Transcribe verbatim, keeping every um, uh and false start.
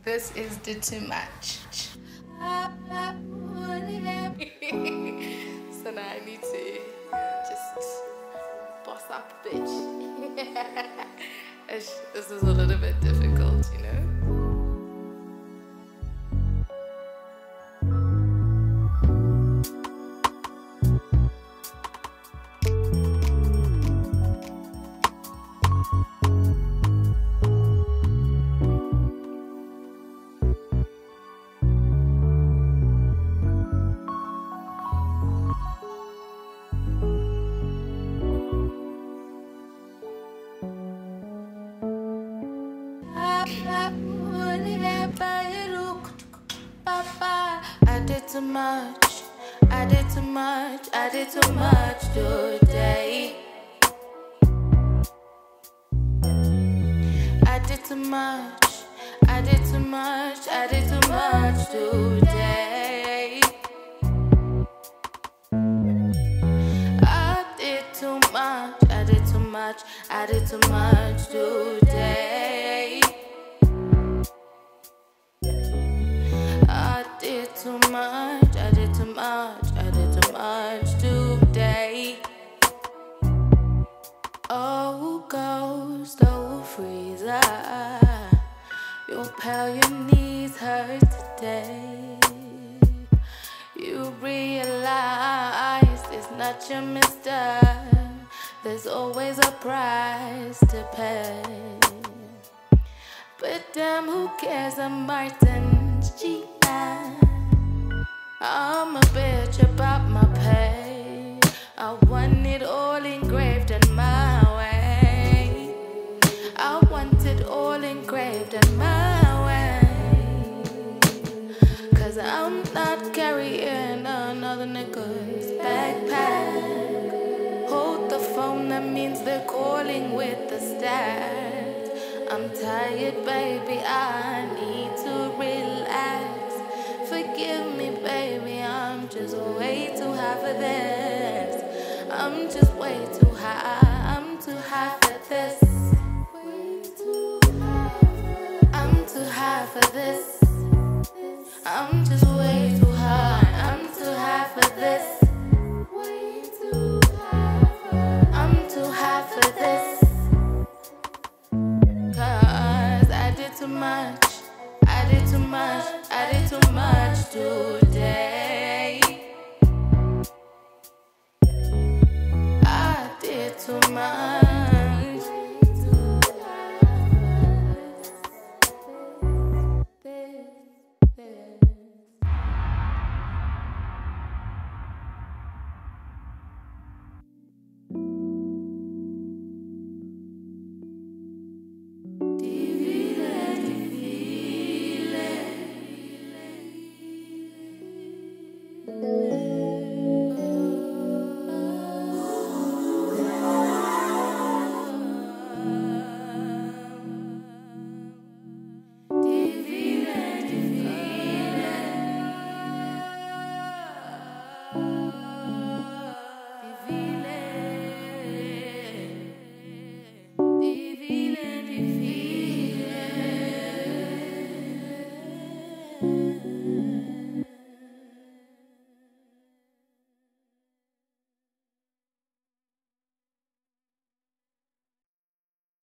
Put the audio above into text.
This is the too much. So now I need to just boss up a bit. This is a little bit difficult, you know? I did too much, I did too much, I did too much today. I did too much, I did too much, I did too much today. I did too much, I did too much, I did too much today. I did too much, I did too much, I did too much today. Oh, ghost, oh, freezer, you'll pale, your knees hurt today. You realize it's not your mister, there's always a price to pay. But damn, who cares, I'm Martin's G I. I'm a bitch about my pay. I want it all engraved in my way. I want it all engraved in my way. Cause I'm not carrying another nigga's backpack. Hold the phone, that means they're calling with the stats. I'm tired, baby, I need to relax. Forgive me, baby, I'm just way too high for this. I'm just way too high, I'm too high for this. I'm too high for this. I'm just way too high, I'm too high for this. I'm too high for this. Cause I did too much, I did too much, I did too much too.